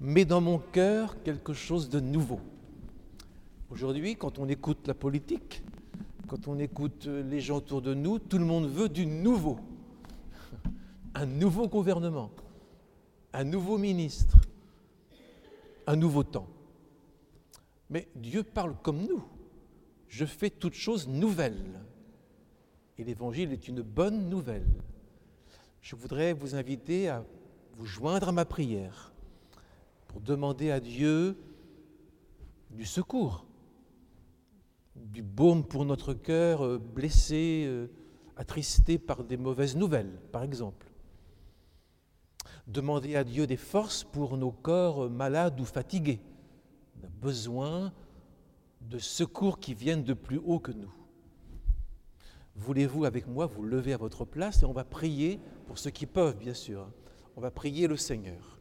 met dans mon cœur quelque chose de nouveau. Aujourd'hui, quand on écoute la politique, quand on écoute les gens autour de nous, tout le monde veut du nouveau. Un nouveau gouvernement, un nouveau ministre, un nouveau temps. Mais Dieu parle comme nous. Je fais toutes choses nouvelles. Et l'Évangile est une bonne nouvelle. Je voudrais vous inviter à vous joindre à ma prière pour demander à Dieu du secours, du baume pour notre cœur blessé, attristé par des mauvaises nouvelles, par exemple. Demander à Dieu des forces pour nos corps malades ou fatigués. On a besoin de secours qui viennent de plus haut que nous. Voulez-vous avec moi vous lever à votre place et on va prier pour ceux qui peuvent, bien sûr. On va prier le Seigneur.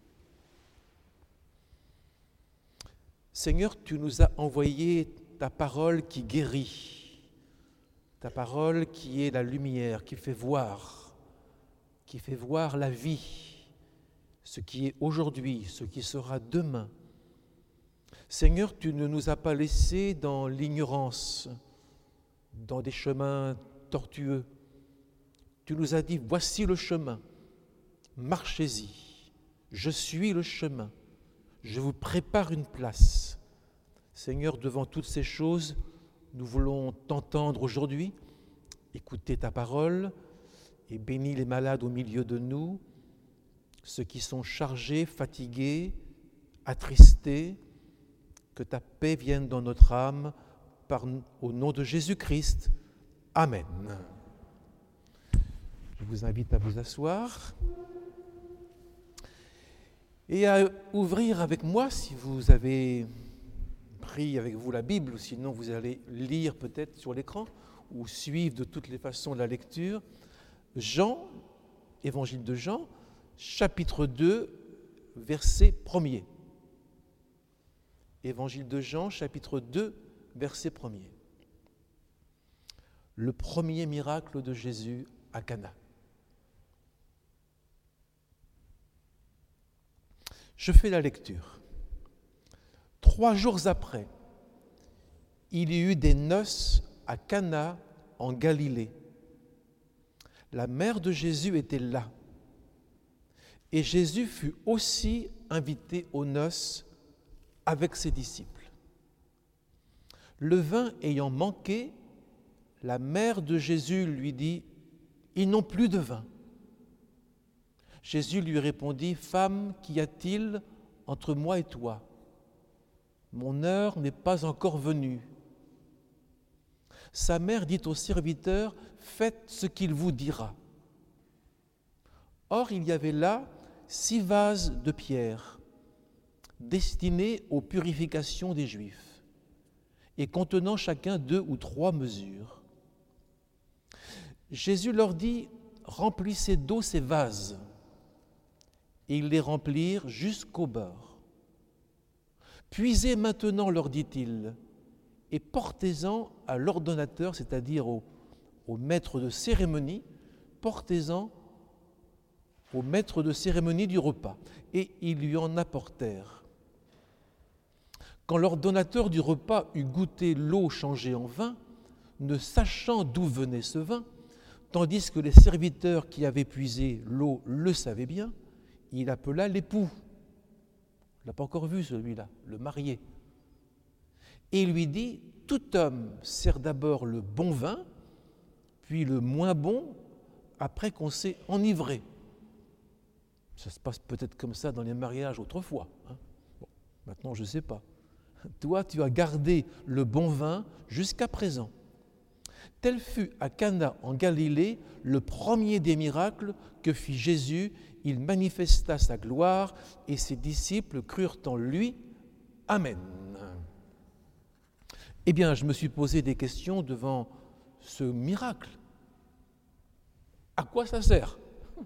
Seigneur, tu nous as envoyé ta parole qui guérit, ta parole qui est la lumière, qui fait voir la vie, ce qui est aujourd'hui, ce qui sera demain. Seigneur, tu ne nous as pas laissés dans l'ignorance, dans des chemins tortueux. Tu nous as dit, voici le chemin, marchez-y, je suis le chemin, je vous prépare une place. Seigneur, devant toutes ces choses, nous voulons t'entendre aujourd'hui, écouter ta parole et bénis les malades au milieu de nous, ceux qui sont chargés, fatigués, attristés, que ta paix vienne dans notre âme, au nom de Jésus-Christ. Amen. Je vous invite à vous asseoir et à ouvrir avec moi, si vous avez pris avec vous la Bible, ou sinon vous allez lire peut-être sur l'écran, ou suivre de toutes les façons la lecture, Jean, Évangile de Jean, chapitre 2, verset 1er. Évangile de Jean, chapitre 2, verset 1er. Le premier miracle de Jésus à Cana. Je fais la lecture. 3 jours après, il y eut des noces à Cana en Galilée. La mère de Jésus était là. Et Jésus fut aussi invité aux noces avec ses disciples. Le vin ayant manqué, la mère de Jésus lui dit « Ils n'ont plus de vin ». Jésus lui répondit « Femme, qu'y a-t-il entre moi et toi ? Mon heure n'est pas encore venue. » Sa mère dit au serviteur « Faites ce qu'il vous dira. » Or, il y avait là 6 vases de pierre destinés aux purifications des Juifs et contenant chacun 2 ou 3 mesures. Jésus leur dit « Remplissez d'eau ces vases. » Et ils les remplirent jusqu'au bord. « Puisez maintenant, leur dit-il, et portez-en à l'ordonnateur, c'est-à-dire au maître de cérémonie, portez-en au maître de cérémonie du repas. » Et ils lui en apportèrent. Quand l'ordonnateur du repas eut goûté l'eau changée en vin, ne sachant d'où venait ce vin, tandis que les serviteurs qui avaient puisé l'eau le savaient bien, il appela l'époux. On ne l'a pas encore vu celui-là, le marié. Et il lui dit, tout homme sert d'abord le bon vin, puis le moins bon, après qu'on s'est enivré. Ça se passe peut-être comme ça dans les mariages autrefois. Bon, maintenant, je ne sais pas. Toi, tu as gardé le bon vin jusqu'à présent. Tel fut à Cana en Galilée le premier des miracles que fit Jésus. Il manifesta sa gloire et ses disciples crurent en lui. Amen. Eh bien, je me suis posé des questions devant ce miracle. À quoi ça sert ?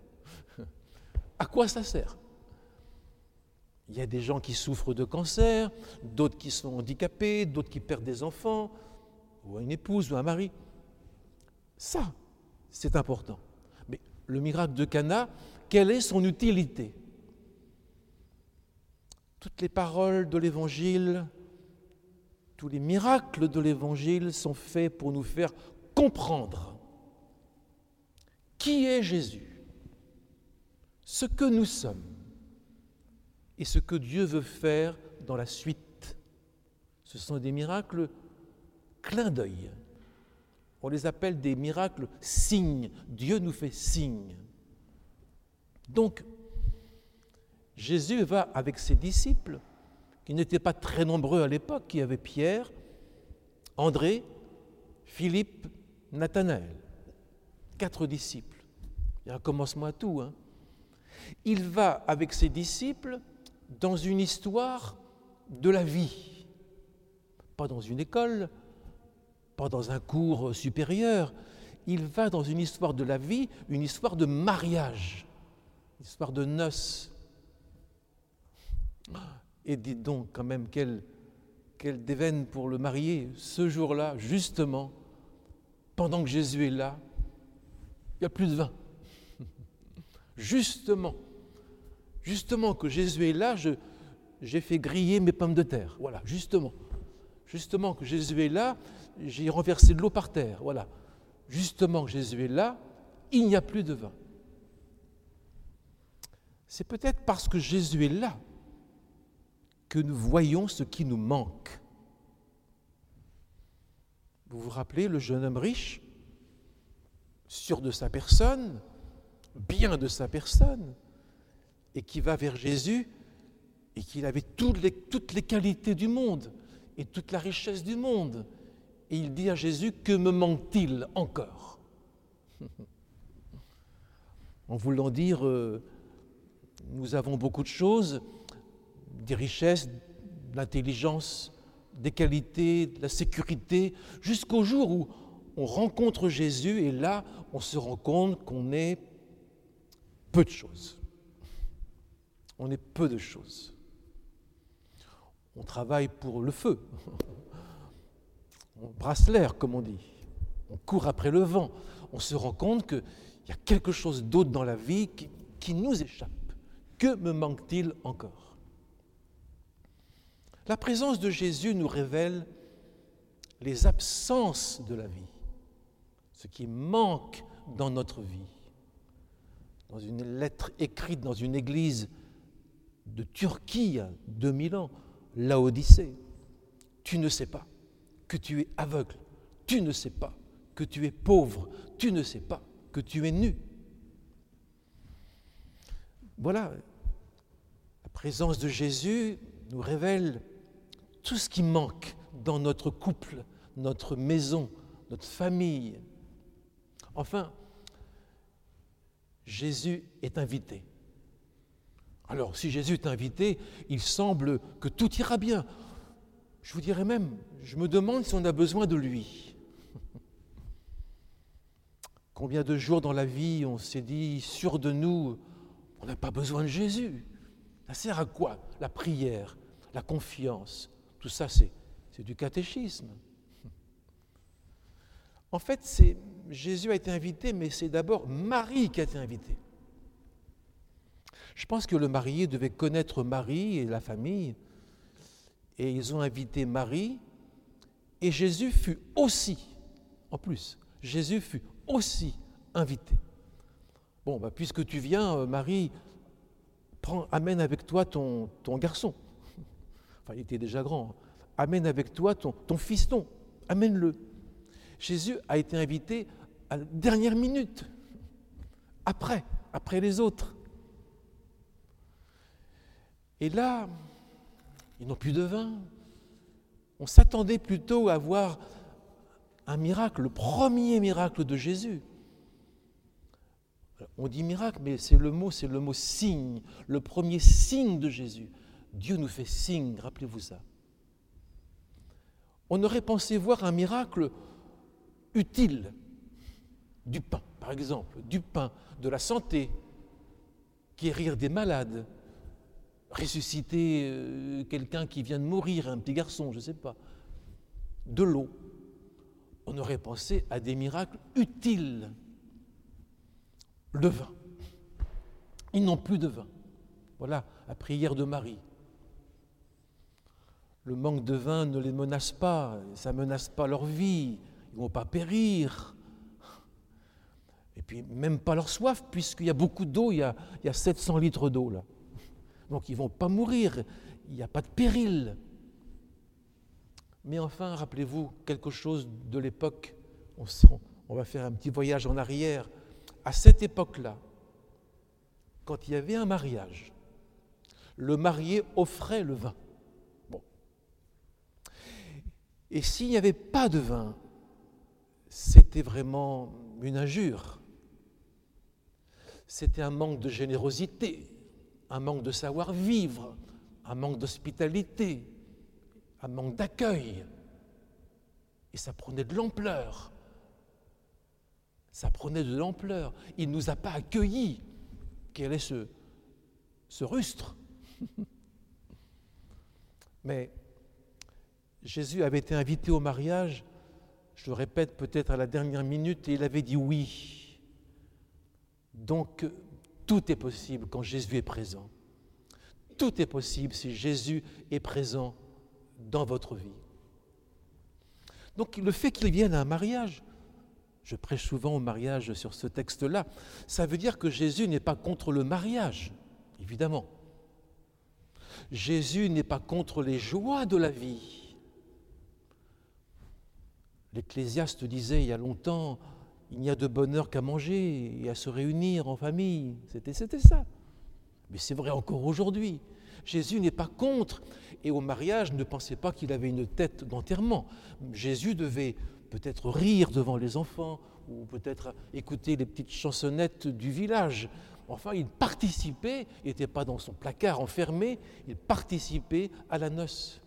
À quoi ça sert ? Il y a des gens qui souffrent de cancer, d'autres qui sont handicapés, d'autres qui perdent des enfants, ou une épouse ou un mari. Ça, c'est important. Mais le miracle de Cana, quelle est son utilité ? Toutes les paroles de l'Évangile, tous les miracles de l'Évangile sont faits pour nous faire comprendre qui est Jésus, ce que nous sommes et ce que Dieu veut faire dans la suite. Ce sont des miracles clins d'œil. On les appelle des miracles signes. Dieu nous fait signe. Donc, Jésus va avec ses disciples, qui n'étaient pas très nombreux à l'époque, qui avaient Pierre, André, Philippe, Nathanaël. 4 disciples. Il y a un commencement à tout. Il va avec ses disciples dans une histoire de la vie. Pas dans une école, pas dans un cours supérieur. Il va dans une histoire de la vie, une histoire de mariage, une histoire de noces. Et dites donc quand même quelle déveine pour le marié. Ce jour-là, justement, pendant que Jésus est là, il n'y a plus de vin. Justement que Jésus est là, j'ai fait griller mes pommes de terre. Voilà, justement que Jésus est là, j'ai renversé de l'eau par terre. Voilà, justement que Jésus est là, il n'y a plus de vin. C'est peut-être parce que Jésus est là que nous voyons ce qui nous manque. Vous vous rappelez le jeune homme riche, sûr de sa personne, bien de sa personne, et qui va vers Jésus, et qu'il avait toutes les qualités du monde, et toute la richesse du monde. Et il dit à Jésus, que me manque-t-il encore ? En voulant dire, nous avons beaucoup de choses, des richesses, de l'intelligence, des qualités, de la sécurité, jusqu'au jour où on rencontre Jésus et là, on se rend compte qu'on est peu de choses. On est peu de choses. On travaille pour le feu. On brasse l'air, comme on dit. On court après le vent. On se rend compte qu'il y a quelque chose d'autre dans la vie qui nous échappe. Que me manque-t-il encore ? La présence de Jésus nous révèle les absences de la vie, ce qui manque dans notre vie. Dans une lettre écrite dans une église de Turquie, il y a 2000 ans, Laodicée, tu ne sais pas que tu es aveugle, tu ne sais pas que tu es pauvre, tu ne sais pas que tu es nu. Voilà, la présence de Jésus nous révèle tout ce qui manque dans notre couple, notre maison, notre famille. Enfin, Jésus est invité. Alors, si Jésus est invité, il semble que tout ira bien. Je vous dirais même, je me demande si on a besoin de lui. Combien de jours dans la vie on s'est dit, sûr de nous, on n'a pas besoin de Jésus. Ça sert à quoi ? La prière, la confiance, tout ça c'est du catéchisme. En fait, Jésus a été invité, mais c'est d'abord Marie qui a été invitée. Je pense que le marié devait connaître Marie et la famille, et ils ont invité Marie, et Jésus fut aussi, en plus, Jésus fut aussi invité. Bon, puisque tu viens, Marie, amène avec toi ton garçon. Enfin, il était déjà grand. Amène avec toi ton fiston, amène-le. Jésus a été invité à la dernière minute, après les autres. Et là, ils n'ont plus de vin. On s'attendait plutôt à voir un miracle, le premier miracle de Jésus. On dit miracle, mais c'est le mot signe, le premier signe de Jésus. Dieu nous fait signe, rappelez-vous ça. On aurait pensé voir un miracle utile, du pain, par exemple, du pain, de la santé, guérir des malades, ressusciter quelqu'un qui vient de mourir, un petit garçon, je ne sais pas, de l'eau. On aurait pensé à des miracles utiles. Le vin. Ils n'ont plus de vin. Voilà la prière de Marie. le manque de vin ne les menace pas, ça ne menace pas leur vie, ils ne vont pas périr. Et puis même pas leur soif, puisqu'il y a beaucoup d'eau, il y a 700 litres d'eau là. Donc ils ne vont pas mourir, il n'y a pas de péril. Mais enfin, rappelez-vous quelque chose de l'époque, on va faire un petit voyage en arrière. À cette époque-là, quand il y avait un mariage, le marié offrait le vin. Bon. Et s'il n'y avait pas de vin, c'était vraiment une injure. C'était un manque de générosité, un manque de savoir-vivre, un manque d'hospitalité, un manque d'accueil. Et ça prenait de l'ampleur. Ça prenait de l'ampleur. Il ne nous a pas accueillis. Quel est ce rustre? Mais Jésus avait été invité au mariage, je le répète peut-être à la dernière minute, et il avait dit oui. Donc, tout est possible quand Jésus est présent. Tout est possible si Jésus est présent dans votre vie. Donc, le fait qu'il vienne à un mariage, je prêche souvent au mariage sur ce texte-là, ça veut dire que Jésus n'est pas contre le mariage, évidemment. Jésus n'est pas contre les joies de la vie. L'Ecclésiaste disait il y a longtemps, il n'y a de bonheur qu'à manger et à se réunir en famille. C'était ça. Mais c'est vrai encore aujourd'hui. Jésus n'est pas contre. Et au mariage, ne pensez pas qu'il avait une tête d'enterrement. Jésus devait peut-être rire devant les enfants ou peut-être écouter les petites chansonnettes du village. Enfin, il participait, il n'était pas dans son placard enfermé, il participait à la noce.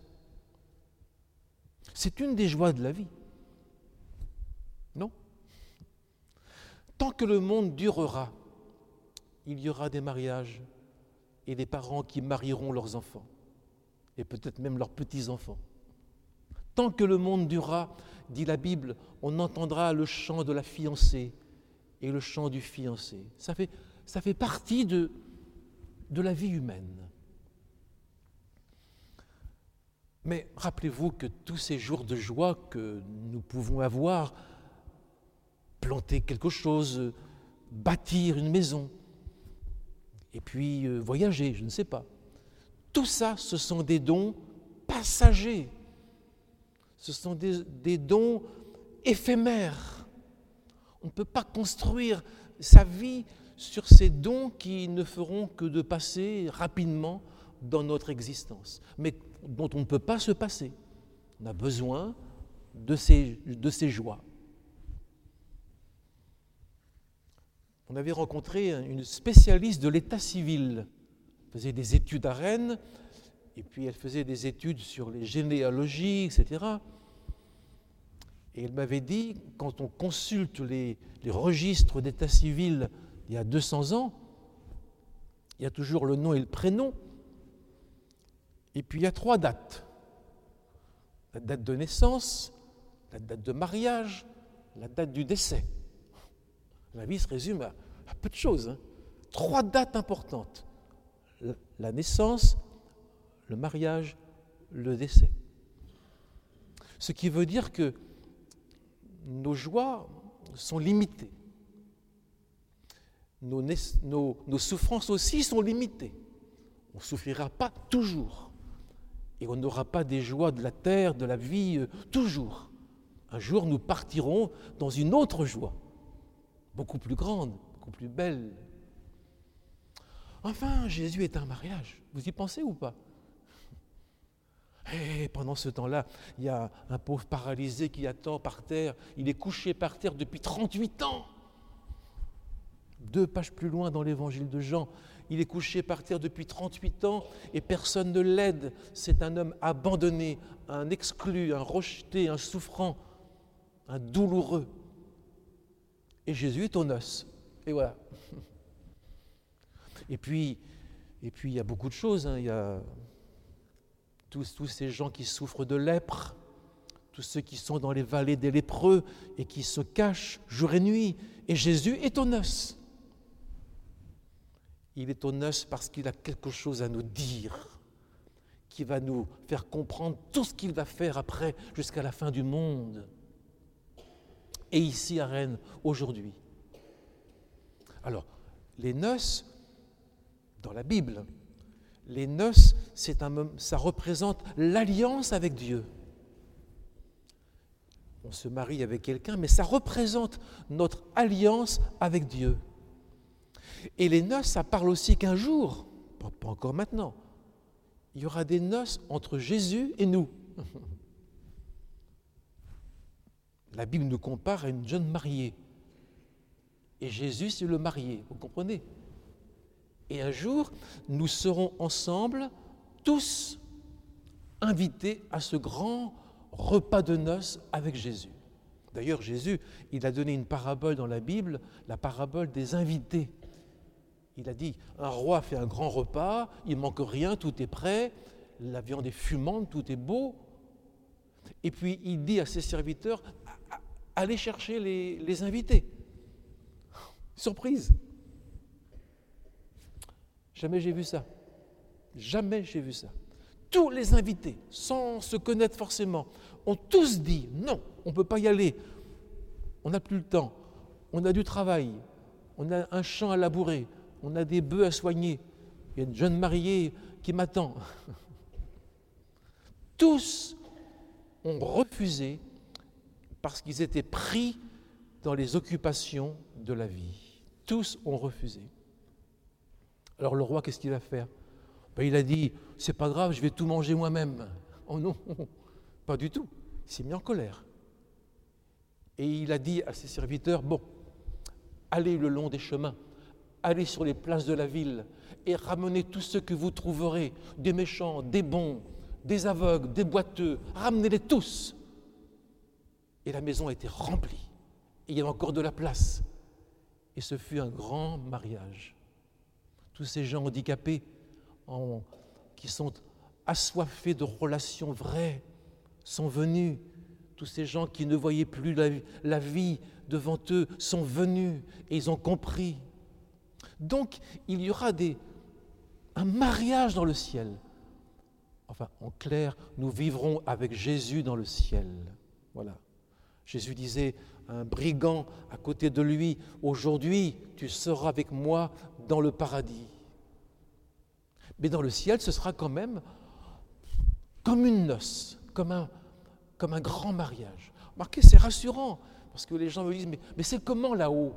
C'est une des joies de la vie. Non? Tant que le monde durera, il y aura des mariages et des parents qui marieront leurs enfants et peut-être même leurs petits-enfants. Tant que le monde durera, dit la Bible, on entendra le chant de la fiancée et le chant du fiancé. Ça fait partie de la vie humaine. Mais rappelez-vous que tous ces jours de joie que nous pouvons avoir, planter quelque chose, bâtir une maison, et puis voyager, je ne sais pas. Tout ça, ce sont des dons passagers. Ce sont des dons éphémères. On ne peut pas construire sa vie sur ces dons qui ne feront que de passer rapidement dans notre existence, mais dont on ne peut pas se passer. On a besoin de ces joies. On avait rencontré une spécialiste de l'état civil. Elle faisait des études à Rennes, et puis elle faisait des études sur les généalogies, etc. Et elle m'avait dit, quand on consulte les registres d'état civil il y a 200 ans, il y a toujours le nom et le prénom, et puis il y a 3 dates. La date de naissance, la date de mariage, la date du décès. La vie se résume à peu de choses. 3 dates importantes. La naissance, le mariage, le décès. Ce qui veut dire que nos joies sont limitées. Nos souffrances aussi sont limitées. On ne souffrira pas toujours. Et on n'aura pas des joies de la terre, de la vie, toujours. Un jour, nous partirons dans une autre joie, beaucoup plus grande, beaucoup plus belle. Enfin, Jésus est un mariage. Vous y pensez ou pas? Et pendant ce temps-là, il y a un pauvre paralysé qui attend par terre. Il est couché par terre depuis 38 ans. 2 pages plus loin dans l'évangile de Jean, il est couché par terre depuis 38 ans et personne ne l'aide. C'est un homme abandonné, un exclu, un rejeté, un souffrant, un douloureux. Et Jésus est aux noces. Et voilà. Et puis il y a beaucoup de choses. Il y a tous ces gens qui souffrent de lèpre, tous ceux qui sont dans les vallées des lépreux et qui se cachent jour et nuit. Et Jésus est aux noces. Il est aux noces parce qu'il a quelque chose à nous dire, qui va nous faire comprendre tout ce qu'il va faire après, jusqu'à la fin du monde. Et ici à Rennes, aujourd'hui. Alors, les noces, dans la Bible, les noces, ça représente l'alliance avec Dieu. On se marie avec quelqu'un, mais ça représente notre alliance avec Dieu. Et les noces, ça parle aussi qu'un jour, pas encore maintenant, il y aura des noces entre Jésus et nous. La Bible nous compare à une jeune mariée. Et Jésus, c'est le marié, vous comprenez? Et un jour, nous serons ensemble, tous invités à ce grand repas de noces avec Jésus. D'ailleurs, Jésus, il a donné une parabole dans la Bible, la parabole des invités. Il a dit, un roi fait un grand repas, il ne manque rien, tout est prêt, la viande est fumante, tout est beau. Et puis il dit à ses serviteurs, allez chercher les invités. Surprise. Jamais j'ai vu ça. Jamais j'ai vu ça. Tous les invités, sans se connaître forcément, ont tous dit, non, on ne peut pas y aller. On n'a plus le temps, on a du travail, on a un champ à labourer, on a des bœufs à soigner, il y a une jeune mariée qui m'attend. Tous ont refusé parce qu'ils étaient pris dans les occupations de la vie. Tous ont refusé. Alors le roi, qu'est-ce qu'il va faire? Il a dit, c'est pas grave, je vais tout manger moi-même. Oh non, pas du tout. Il s'est mis en colère. Et il a dit à ses serviteurs, bon, allez le long des chemins, allez sur les places de la ville et ramenez tous ceux que vous trouverez, des méchants, des bons, des aveugles, des boiteux, ramenez-les tous. Et la maison a été remplie. Et il y avait encore de la place. Et ce fut un grand mariage. Tous ces gens handicapés qui sont assoiffés de relations vraies sont venus. Tous ces gens qui ne voyaient plus la vie devant eux sont venus et ils ont compris. Donc, il y aura un mariage dans le ciel. Enfin, en clair, nous vivrons avec Jésus dans le ciel. Voilà. Jésus disait à un brigand à côté de lui, « Aujourd'hui, tu seras avec moi dans le paradis. » Mais dans le ciel, ce sera quand même comme une noce, comme un grand mariage. Remarquez, c'est rassurant, parce que les gens me disent, mais c'est comment là-haut?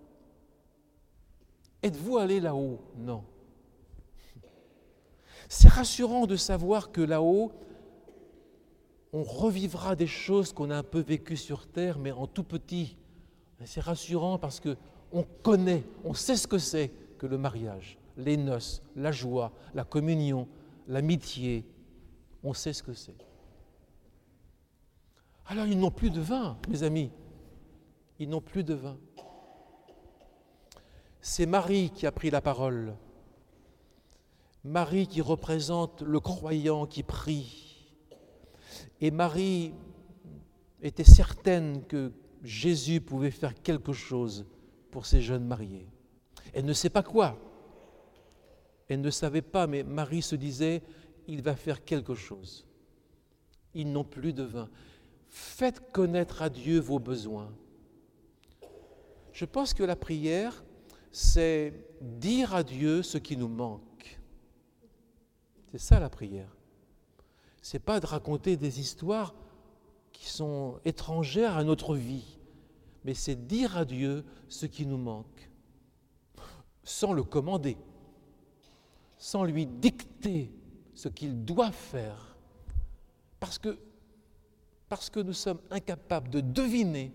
Êtes-vous allé là-haut? Non. C'est rassurant de savoir que là-haut, on revivra des choses qu'on a un peu vécues sur terre, mais en tout petit. Et c'est rassurant parce qu'on connaît, on sait ce que c'est que le mariage, les noces, la joie, la communion, l'amitié. On sait ce que c'est. Alors, ils n'ont plus de vin, mes amis. Ils n'ont plus de vin. C'est Marie qui a pris la parole. Marie qui représente le croyant qui prie. Et Marie était certaine que Jésus pouvait faire quelque chose pour ces jeunes mariés. Elle ne sait pas quoi. Elle ne savait pas, mais Marie se disait, il va faire quelque chose. Ils n'ont plus de vin. Faites connaître à Dieu vos besoins. Je pense que la prière, c'est dire à Dieu ce qui nous manque. C'est ça la prière. Ce n'est pas de raconter des histoires qui sont étrangères à notre vie, mais c'est dire à Dieu ce qui nous manque, sans le commander, sans lui dicter ce qu'il doit faire, parce que nous sommes incapables de deviner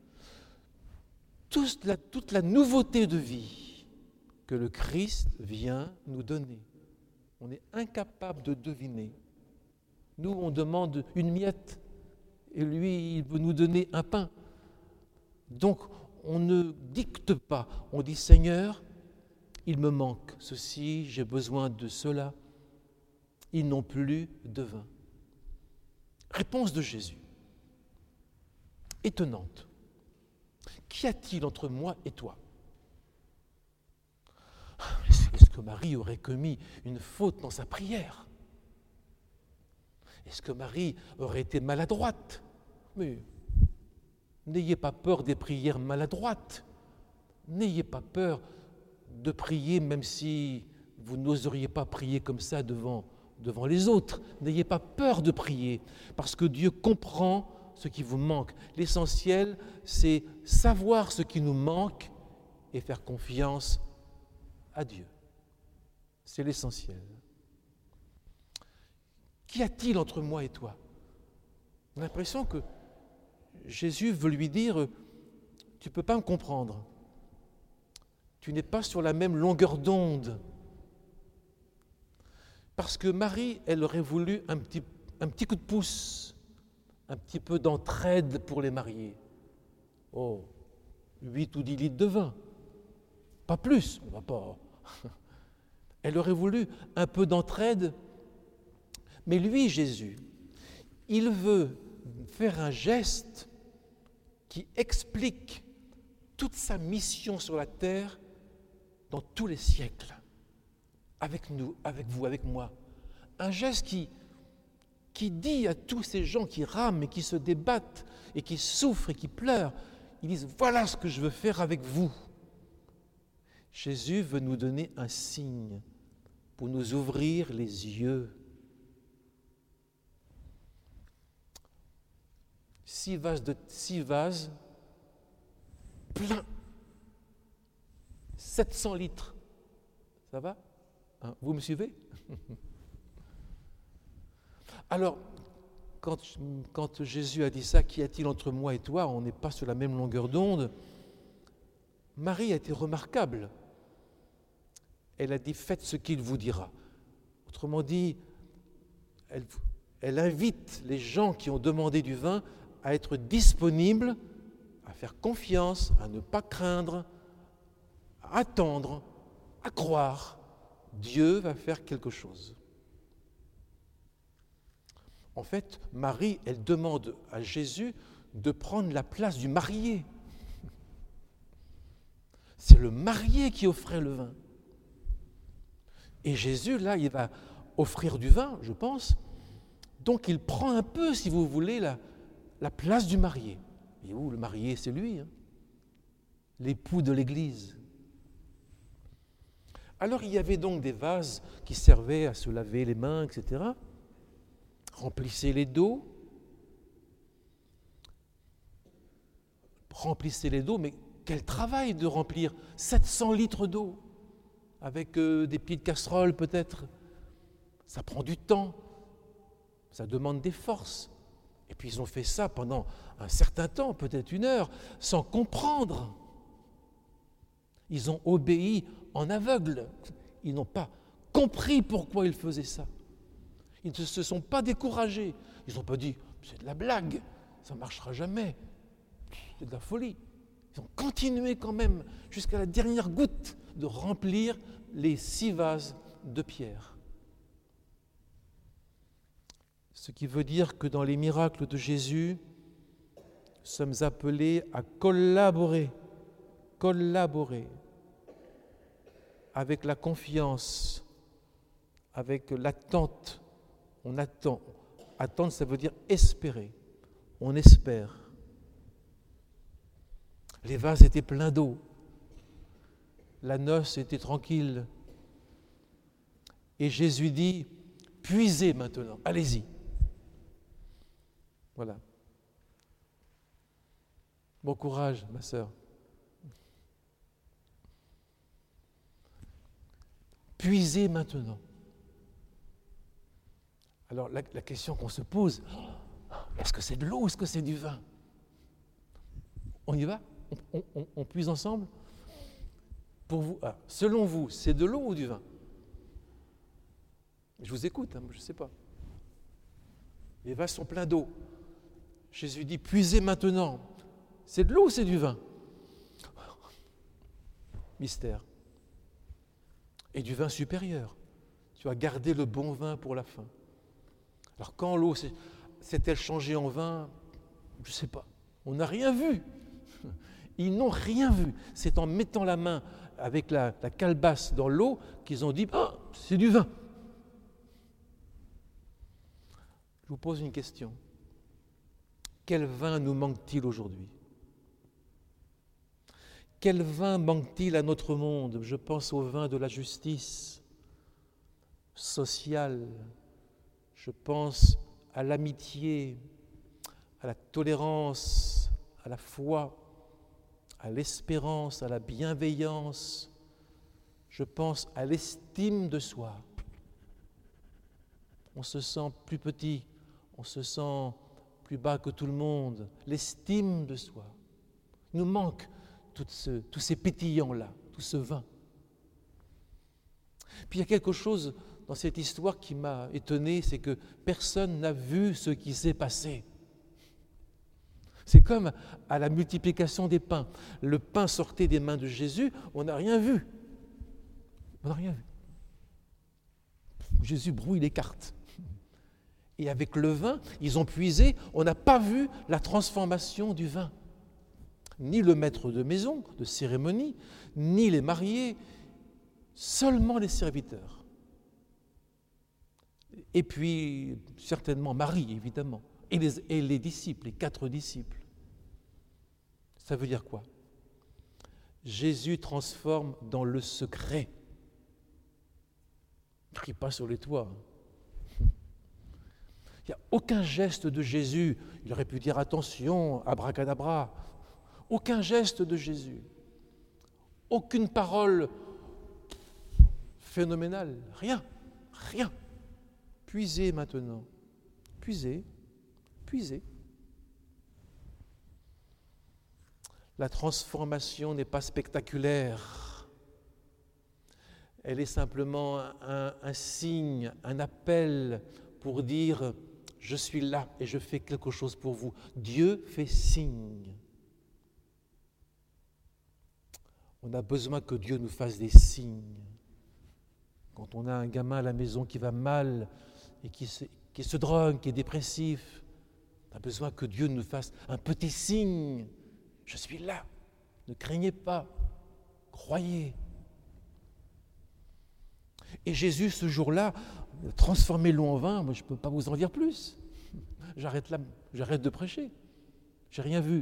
toute la nouveauté de vie que le Christ vient nous donner. On est incapable de deviner. Nous, on demande une miette et lui, il veut nous donner un pain. Donc, on ne dicte pas. On dit, Seigneur, il me manque ceci, j'ai besoin de cela. Ils n'ont plus de vin. Réponse de Jésus. Étonnante. Qu'y a-t-il entre moi et toi? Est-ce que Marie aurait commis une faute dans sa prière? Est-ce que Marie aurait été maladroite? Mais n'ayez pas peur des prières maladroites. N'ayez pas peur de prier même si vous n'oseriez pas prier comme ça devant les autres. N'ayez pas peur de prier parce que Dieu comprend ce qui vous manque. L'essentiel, c'est savoir ce qui nous manque et faire confiance à Dieu. C'est l'essentiel. Qu'y a-t-il entre moi et toi? On a l'impression que Jésus veut lui dire, tu ne peux pas me comprendre. Tu n'es pas sur la même longueur d'onde. Parce que Marie, elle aurait voulu un petit coup de pouce, un petit peu d'entraide pour les mariés. Oh, 8 ou 10 litres de vin. Pas plus, on va pas. Elle aurait voulu un peu d'entraide. Mais lui, Jésus, il veut faire un geste qui explique toute sa mission sur la terre dans tous les siècles, avec nous, avec vous, avec moi. Un geste qui dit à tous ces gens qui rament et qui se débattent et qui souffrent et qui pleurent, ils disent, voilà ce que je veux faire avec vous. Jésus veut nous donner un signe pour nous ouvrir les yeux. 6 vases pleins, 700 litres. Ça va? Vous me suivez? Alors, quand Jésus a dit ça, qu'y a-t-il entre moi et toi? On n'est pas sur la même longueur d'onde. Marie a été remarquable. Elle a dit, faites ce qu'il vous dira. Autrement dit, elle invite les gens qui ont demandé du vin à être disponibles, à faire confiance, à ne pas craindre, à attendre, à croire. Dieu va faire quelque chose. En fait, Marie, elle demande à Jésus de prendre la place du marié. C'est le marié qui offrait le vin. Et Jésus, là, il va offrir du vin, je pense. Donc, il prend un peu, si vous voulez, la place du marié. Et où le marié, c'est lui, l'époux de l'Église. Alors, il y avait donc des vases qui servaient à se laver les mains, etc. Remplissez-les d'eau. Remplissez-les d'eau, mais quel travail de remplir 700 litres d'eau avec des pieds de casserole peut-être. Ça prend du temps, ça demande des forces. Et puis ils ont fait ça pendant un certain temps, peut-être 1 heure, sans comprendre. Ils ont obéi en aveugle. Ils n'ont pas compris pourquoi ils faisaient ça. Ils ne se sont pas découragés. Ils n'ont pas dit, c'est de la blague, ça ne marchera jamais. C'est de la folie. Ils ont continué quand même jusqu'à la dernière goutte de remplir les 6 vases de pierre. Ce qui veut dire que dans les miracles de Jésus, nous sommes appelés à collaborer avec la confiance, avec l'attente. On attend. Attendre, ça veut dire espérer. On espère. Les vases étaient pleins d'eau. La noce était tranquille. Et Jésus dit, puisez maintenant, allez-y. Voilà. Bon courage, ma sœur. Puisez maintenant. Alors la question qu'on se pose, est-ce que c'est de l'eau ou est-ce que c'est du vin? On y va? On puise ensemble? Pour vous, selon vous, c'est de l'eau ou du vin? Je vous écoute, je ne sais pas. Les vases sont pleins d'eau. Jésus dit, puisez maintenant. C'est de l'eau ou c'est du vin? Mystère. Et du vin supérieur. Tu as gardé le bon vin pour la fin. Alors quand l'eau s'est-elle changée en vin? Je ne sais pas. On n'a rien vu. Ils n'ont rien vu. C'est en mettant la main avec la calebasse dans l'eau qu'ils ont dit, c'est du vin. Je vous pose une question. Quel vin nous manque-t-il aujourd'hui ? Quel vin manque-t-il à notre monde ? Je pense au vin de la justice sociale. Je pense à l'amitié, à la tolérance, à la foi, à l'espérance, à la bienveillance. Je pense à l'estime de soi. On se sent plus petit, on se sent plus bas que tout le monde. L'estime de soi. Il nous manque tous ces pétillants-là, tout ce vin. Puis il y a quelque chose dans cette histoire qui m'a étonné, c'est que personne n'a vu ce qui s'est passé. C'est comme à la multiplication des pains. Le pain sortait des mains de Jésus, on n'a rien vu. On n'a rien vu. Jésus brouille les cartes. Et avec le vin, ils ont puisé, on n'a pas vu la transformation du vin. Ni le maître de maison, de cérémonie, ni les mariés, seulement les serviteurs. Et puis, certainement Marie, évidemment, et les disciples, les 4 disciples. Ça veut dire quoi ? Jésus transforme dans le secret. Il ne crie pas sur les toits. Il n'y a aucun geste de Jésus. Il aurait pu dire attention, abracadabra. Aucun geste de Jésus. Aucune parole phénoménale. Rien. Rien. Puisez maintenant. Puisez. Puisez. La transformation n'est pas spectaculaire. Elle est simplement un signe, un appel pour dire « Je suis là et je fais quelque chose pour vous ». Dieu fait signe. On a besoin que Dieu nous fasse des signes. Quand on a un gamin à la maison qui va mal et qui se drogue, qui est dépressif, on a besoin que Dieu nous fasse un petit signe. Je suis là. Ne craignez pas. Croyez. Et Jésus, ce jour-là, transformez l'eau en vin. Moi, je ne peux pas vous en dire plus. J'arrête de prêcher. Je n'ai rien vu.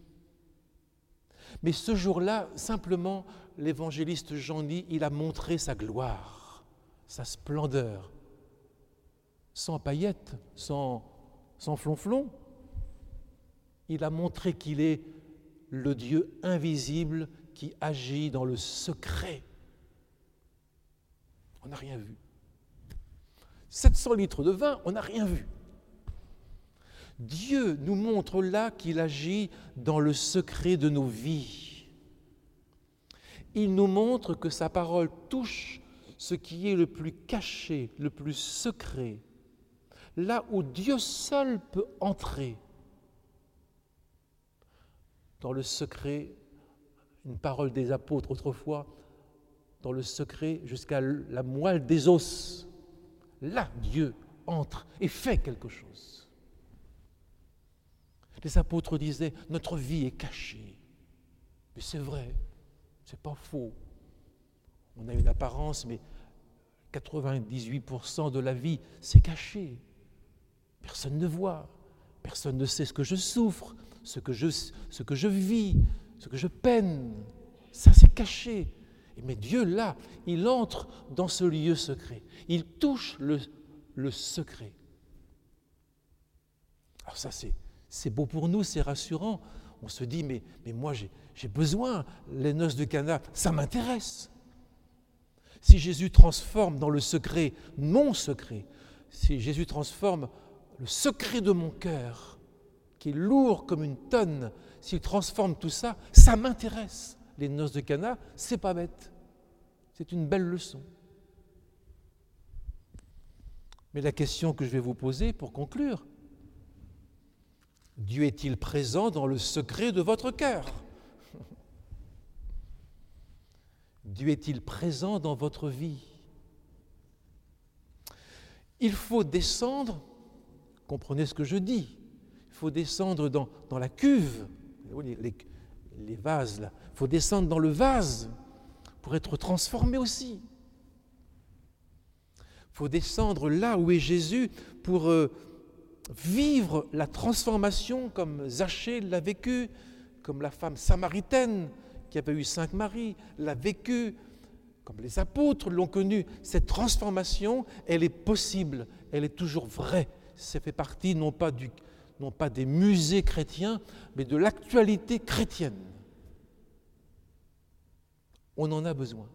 Mais ce jour-là, simplement, l'évangéliste Jean dit, il a montré sa gloire, sa splendeur, sans paillettes, sans flonflon. Il a montré qu'il est le Dieu invisible qui agit dans le secret. On n'a rien vu. 700 litres de vin, on n'a rien vu. Dieu nous montre là qu'il agit dans le secret de nos vies. Il nous montre que sa parole touche ce qui est le plus caché, le plus secret, là où Dieu seul peut entrer. Dans le secret, une parole des apôtres autrefois, dans le secret jusqu'à la moelle des os. Là, Dieu entre et fait quelque chose. Les apôtres disaient, notre vie est cachée. Mais c'est vrai, c'est pas faux. On a une apparence, mais 98% de la vie, c'est caché. Personne ne voit, personne ne sait ce que je souffre, ce que je vis, ce que je peine. Ça, c'est caché. Mais Dieu, là, il entre dans ce lieu secret. Il touche le secret. Alors ça, c'est beau pour nous, c'est rassurant. On se dit, mais moi, j'ai besoin. Les noces de Cana, ça m'intéresse. Si Jésus transforme dans le secret mon secret, si Jésus transforme le secret de mon cœur, qui est lourd comme une tonne, s'il transforme tout ça, ça m'intéresse. Les noces de Cana, c'est pas bête. C'est une belle leçon. Mais la question que je vais vous poser pour conclure, Dieu est-il présent dans le secret de votre cœur ? Dieu est-il présent dans votre vie ? Il faut descendre, comprenez ce que je dis, il faut descendre dans la cuve, les vases là, il faut descendre dans le vase pour être transformé aussi. Il faut descendre là où est Jésus pour vivre la transformation comme Zachée l'a vécu, comme la femme samaritaine qui avait eu 5 maris l'a vécu, comme les apôtres l'ont connue. Cette transformation, elle est possible, elle est toujours vraie. Ça fait partie non pas des musées chrétiens, mais de l'actualité chrétienne. On en a besoin.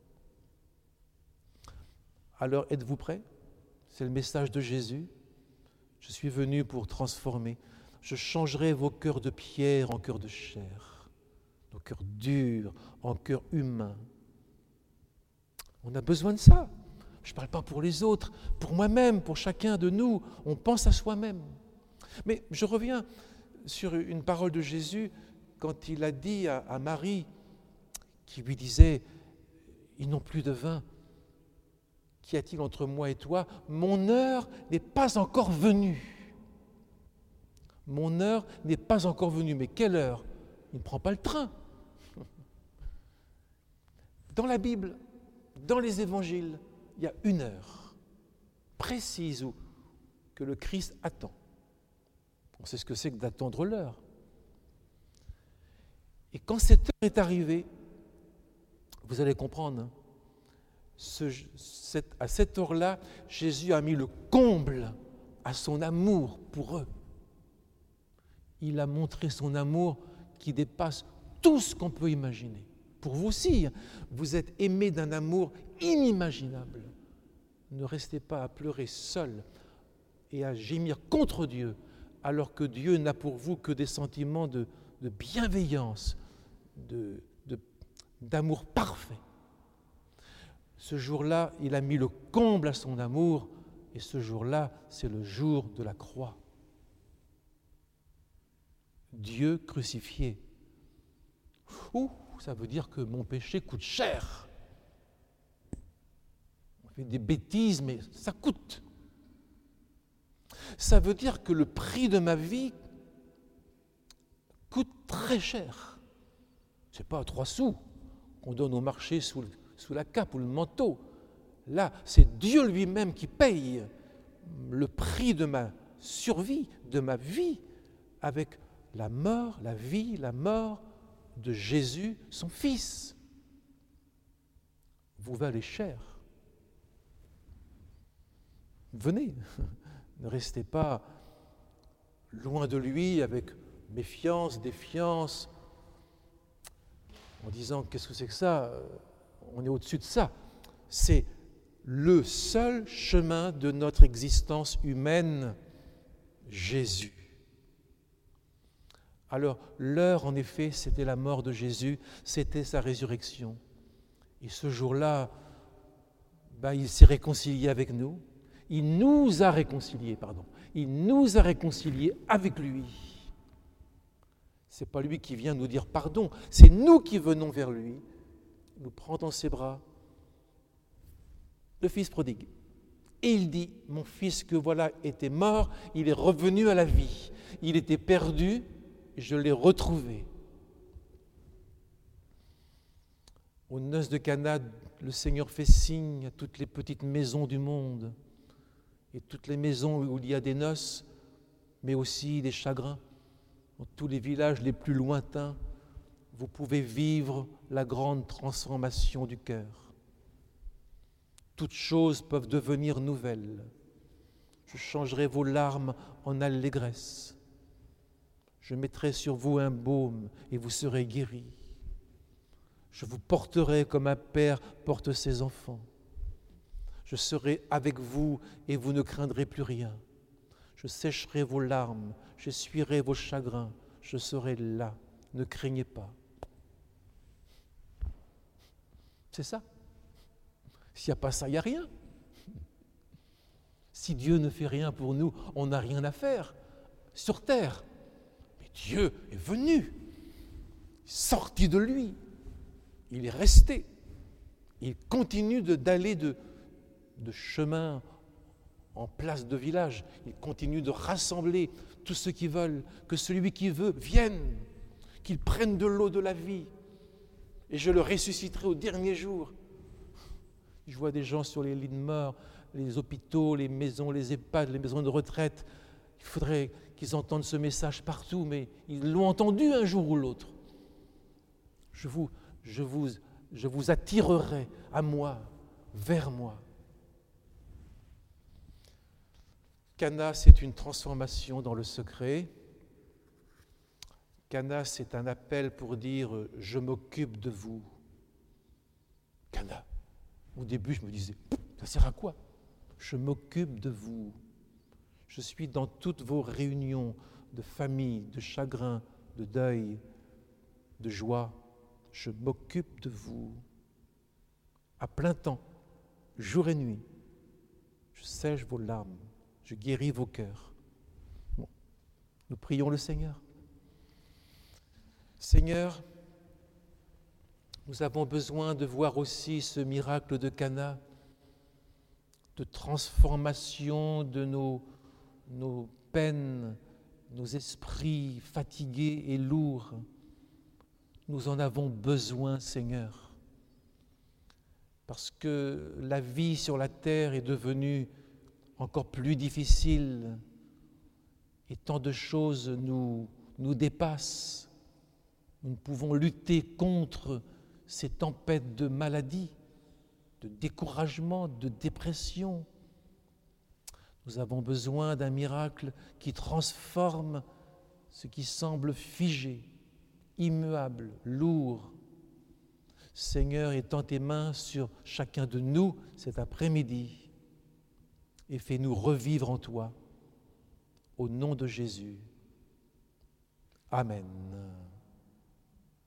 Alors, êtes-vous prêts? C'est le message de Jésus. Je suis venu pour transformer. Je changerai vos cœurs de pierre en cœurs de chair, nos cœurs durs en cœurs humains. On a besoin de ça. Je ne parle pas pour les autres, pour moi-même, pour chacun de nous. On pense à soi-même. Mais je reviens sur une parole de Jésus quand il a dit à Marie, qui lui disait « Ils n'ont plus de vin. Qu'y a-t-il entre moi et toi? Mon heure n'est pas encore venue. » Mon heure n'est pas encore venue. Mais quelle heure? Il ne prend pas le train. Dans la Bible, dans les évangiles, il y a une heure précise que le Christ attend. On sait ce que c'est que d'attendre l'heure. Et quand cette heure est arrivée, vous allez comprendre, à cette heure-là, Jésus a mis le comble à son amour pour eux. Il a montré son amour qui dépasse tout ce qu'on peut imaginer. Pour vous aussi, vous êtes aimés d'un amour inimaginable. Ne restez pas à pleurer seul et à gémir contre Dieu, alors que Dieu n'a pour vous que des sentiments de bienveillance, d'amour parfait. Ce jour-là, il a mis le comble à son amour, et ce jour-là, c'est le jour de la croix. Dieu crucifié. Ouh, ça veut dire que mon péché coûte cher. On fait des bêtises, mais ça coûte. Ça veut dire que le prix de ma vie coûte très cher. Ce n'est pas 3 sous qu'on donne au marché sous la cape ou le manteau. Là, c'est Dieu lui-même qui paye le prix de ma survie, de ma vie, avec la mort, la vie, la mort de Jésus, son Fils. Vous valez cher. Venez, ne restez pas loin de lui avec méfiance, défiance, en disant qu'est-ce que c'est que ça? On est au-dessus de ça. C'est le seul chemin de notre existence humaine, Jésus. Alors, l'heure, en effet, c'était la mort de Jésus, c'était sa résurrection. Et ce jour-là, il s'est réconcilié avec nous. Il nous a réconciliés avec lui. Ce n'est pas lui qui vient nous dire pardon, c'est nous qui venons vers lui, nous prend dans ses bras. Le fils prodigue. Et il dit, mon fils que voilà était mort, il est revenu à la vie. Il était perdu, je l'ai retrouvé. Aux noces de Cana, le Seigneur fait signe à toutes les petites maisons du monde et toutes les maisons où il y a des noces, mais aussi des chagrins. Dans tous les villages les plus lointains, vous pouvez vivre la grande transformation du cœur. Toutes choses peuvent devenir nouvelles. Je changerai vos larmes en allégresse. Je mettrai sur vous un baume et vous serez guéris. Je vous porterai comme un père porte ses enfants. Je serai avec vous et vous ne craindrez plus rien. Je sécherai vos larmes, j'essuierai vos chagrins. Je serai là, ne craignez pas. C'est ça. S'il n'y a pas ça, il n'y a rien. Si Dieu ne fait rien pour nous, on n'a rien à faire sur terre. Mais Dieu est venu, sorti de lui. Il est resté. Il continue d'aller de chemin en place de village. Il continue de rassembler tous ceux qui veulent, que celui qui veut vienne, qu'il prenne de l'eau de la vie. Et je le ressusciterai au dernier jour. Je vois des gens sur les lits de mort, les hôpitaux, les maisons, les EHPAD, les maisons de retraite. Il faudrait qu'ils entendent ce message partout, mais ils l'ont entendu un jour ou l'autre. Je vous attirerai à moi, vers moi. Cana, c'est une transformation dans le secret. Cana, c'est un appel pour dire « je m'occupe de vous ». Cana. Au début, je me disais « ça sert à quoi ?» Je m'occupe de vous. Je suis dans toutes vos réunions de famille, de chagrin, de deuil, de joie. Je m'occupe de vous. À plein temps, jour et nuit. Je sèche vos larmes. Je guéris vos cœurs. Bon. Nous prions le Seigneur. Seigneur, nous avons besoin de voir aussi ce miracle de Cana, de transformation de nos peines, nos esprits fatigués et lourds. Nous en avons besoin, Seigneur, parce que la vie sur la terre est devenue encore plus difficile et tant de choses nous dépassent. Nous ne pouvons lutter contre ces tempêtes de maladie, de découragement, de dépression. Nous avons besoin d'un miracle qui transforme ce qui semble figé, immuable, lourd. Seigneur, étends tes mains sur chacun de nous cet après-midi et fais-nous revivre en toi. Au nom de Jésus. Amen.